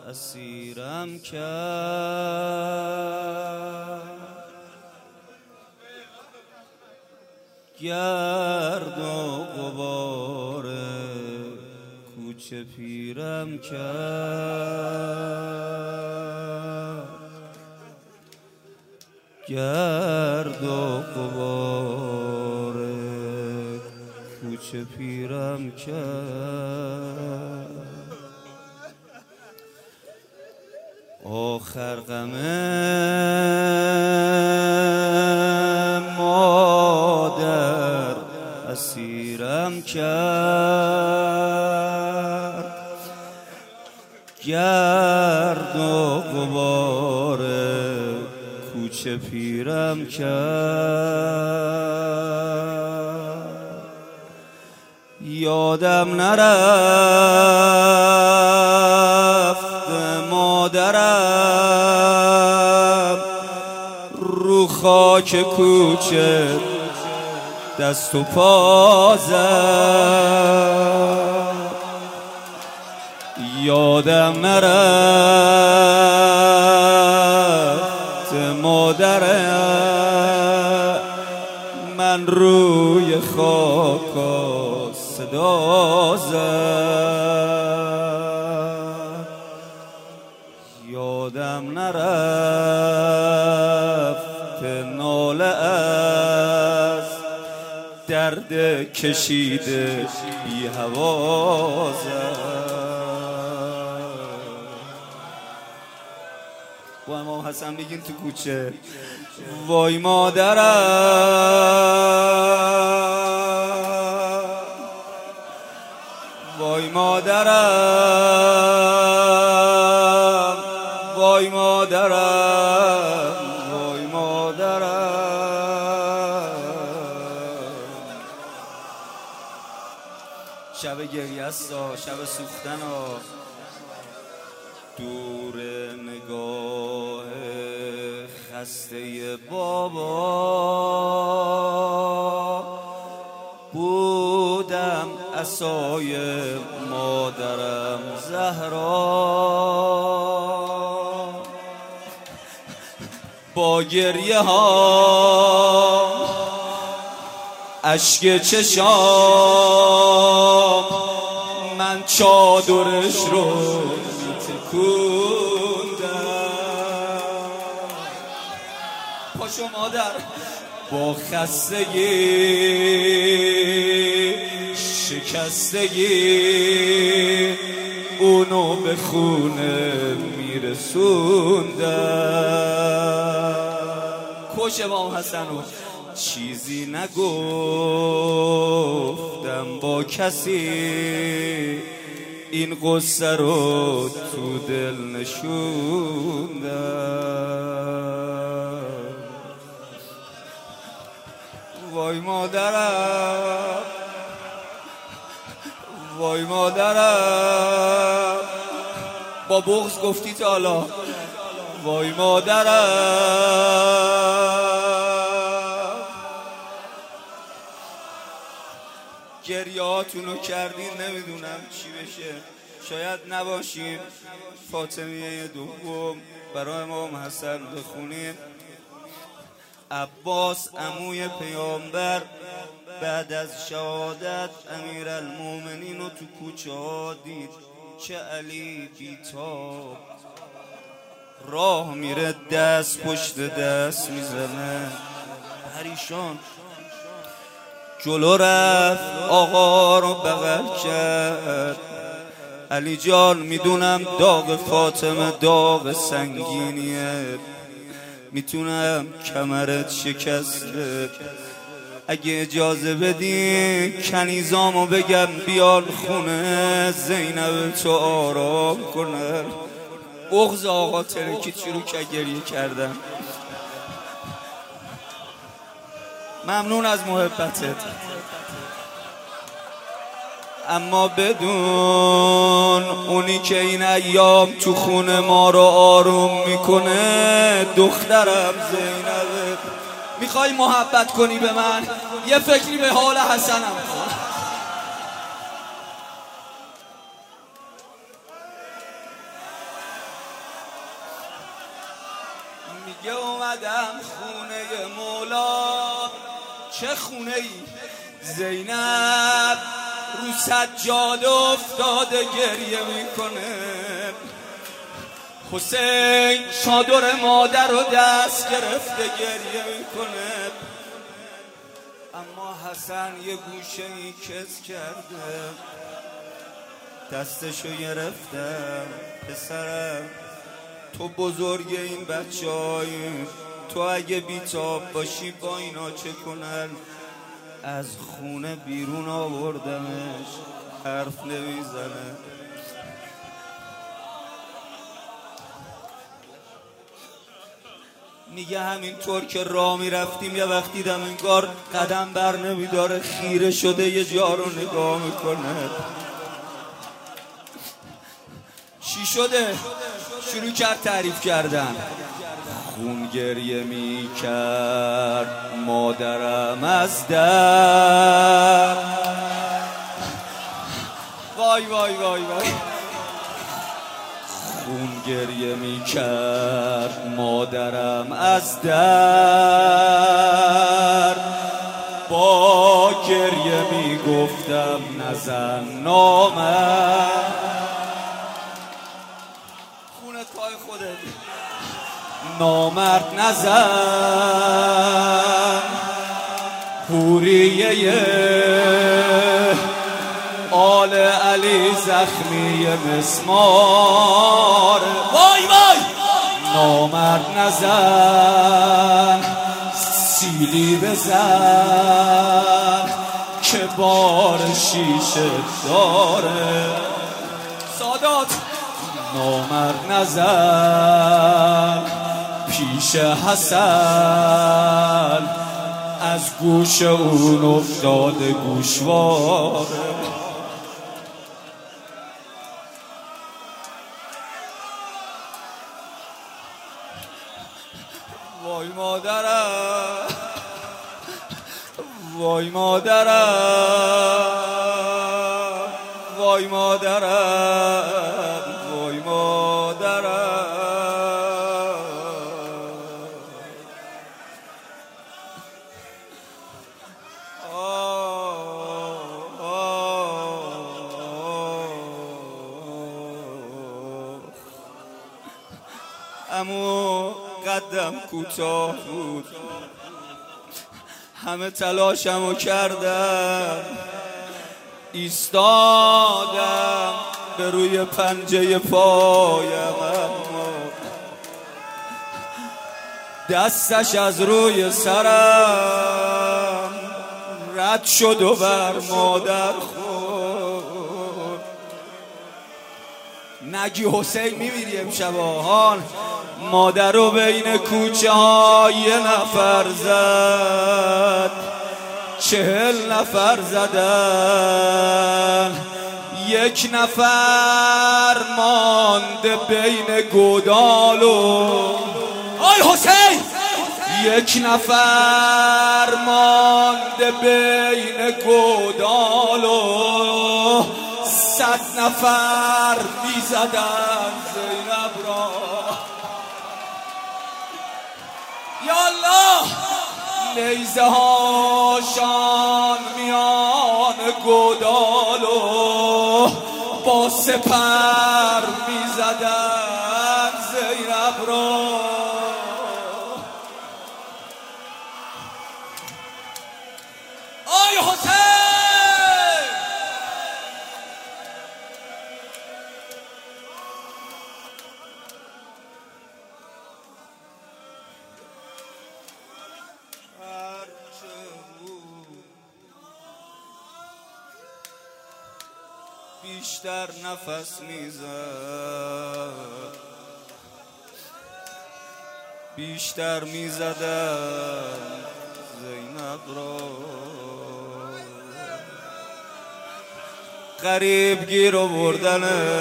اسیرم کرد، گرد و غبار کوچه پیرم کرد، گرد و غبار کوچه پیرم کرد. آخر غم مادر اسیرم کرد، گرد و غبار کوچه پیرم کرد. یادم نرفت مادرم رو خاک کوچه دست و پا زد، یادم نرفت مادرم من روی خاک صدا زد، یادم نرفت ناله از درد کشیده بی هوا زد. با امام حسن بگین تو کوچه وای مادرم، وای مادرم، وای مادرم، وای مادرم. شب گریه است، شب سوختن ها، دور نگاه خسته بابا بودم عصای مادرم زهرا، با گریه ها اشک چشام من چادرش رو میتکوندم. پاشو مادر، با خستگی شکستگی اونو به خونه میرسوندم. کش امام حسنو، چیزی نگفتم با کسی این قصه رو تو دل نشوندم. وای مادرم، وای مادرم، با بغض گفتی تا حالا وای مادرم. گریهاتونو کردین نمیدونم چی بشه، شاید نباشیم فاطمیه دوم برای امام حسن بخونیم. عباس عموی پیامبر بعد از شهادت امیرالمومنین رو تو کوچه ها دید که علی بیتاب راه میره دست پشت دست میزنه پریشان. جلو رفت آقا رو بغل کرد، علی جان میدونم داغ فاطمه داغ سنگینیه، میتونم کمرت شکسته، اگه اجازه بدی کنیزامو بگم بیان خونه زینب تو آرام کنه. بغض آقا ترکید، شروع که گریه کردن. ممنون از محبتت، اما بدون اونی که این ایام تو خونه ما رو آروم میکنه دخترم زینبه. میخوای محبت کنی به من؟ یه فکری به حال حسنم کن. اومدم خونه مولا. چه خونه ای؟ زینب رو سجاد افتاده گریه میکنه. حسین چادر مادر رو دست گرفته گریه میکنه. اما حسن یه گوشه ای کز کرده، دستشو گرفتم. پسرم تو بزرگ این بچه هایی، تو اگه بیتاب باشی با اینا چه کنن؟ از خونه بیرون آوردمش، حرف نمیزنه. میگه همینطور که راه میرفتیم یه وقتی دیدم انگار قدم بر نمیداره، خیره شده یه جا رو نگاه میکنه. چی شده؟ شروع کرد تعریف کردن. خون گریه میکرد مادرم از در. وای وای وای وای. خون گریه میکرد مادرم از در. با گریه میگفتم نزن نامم. خونت پای خودت. نامرد نزن حوریه آل علی زخمی مسمار. وای وای. نامرد نزن سیلی بزن که بار شیشه داره. سادات. نامرد نزن پیش حسن، از گوش اون افتاده گوشواره. وای مادرم، وای مادرم، وای مادرم، وای مادرم. امو قدم کوتاه بود، همه تلاشمو کردم، ایستادم به روی پنجه پایم، اما دستش از روی سرم رد شد و بر مادر خورد. نگی حسین میمیری امشباهان. مادر رو بین کوچه ها یه نفر زد، 40 نفر زدن، 1 نفر مانده بین گودال و آی حسین. 1 نفر مانده بین گودال و 100 نفر میزدن زینب را. یا الله. نیزه هاشان میان گودال و با سپر میزدن زینب را. آی حسین. بیشتر نفس میزد، بیشتر میزدم زینب را. غریب گیر آوردنه،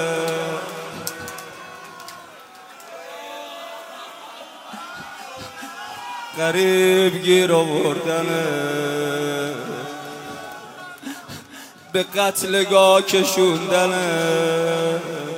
غریب گیر آوردنه، به قتلگاه کشوندنه.